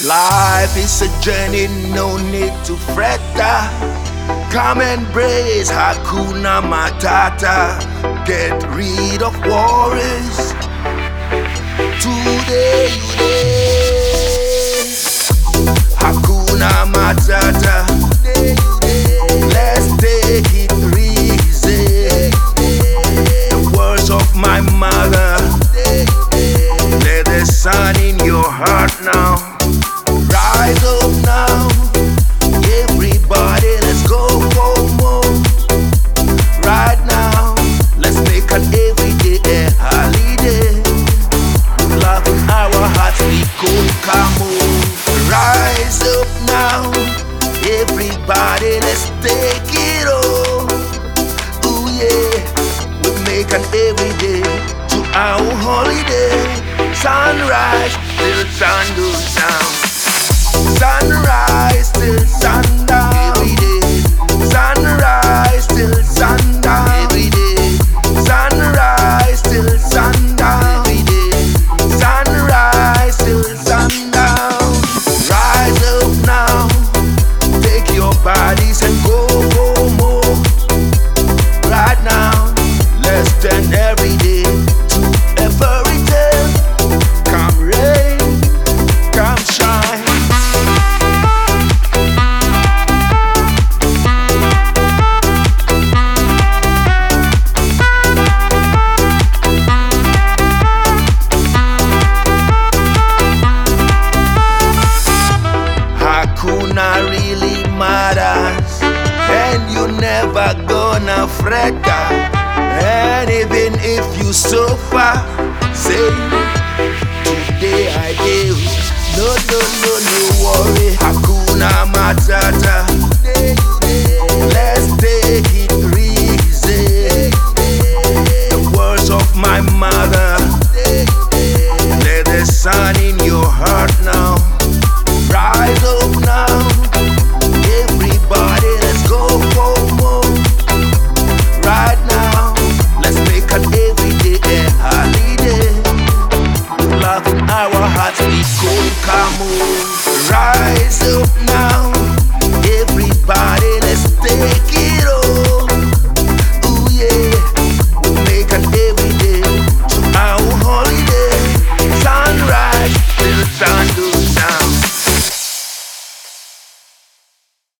Life is a journey, no need to fret. Come embrace Hakuna Matata. Get rid of worries. Today you dey. Hakuna Matata. Let's take it easy. The words of my mother. Let the sun in your heart now. Rise up now, everybody, let's go for more. Right now, let's make an everyday a holiday. With love in our hearts, we go come on. Rise up now, everybody, let's take it on. Ooh yeah, we make an everyday to our holiday. Sunrise till sun goes down. Sunrise till sundown. Every day. Sunrise till sundown. Every day. Sunrise till sundown. Every day. Sunrise till sundown. Rise up now. Take your bodies and go for more. Right now, let's turn every day to a fairy tale. Come rain, come shine. Hakuna really matters, and you never gonna fret. And even if you suffer, say today I do. No worry, Hakuna Matata.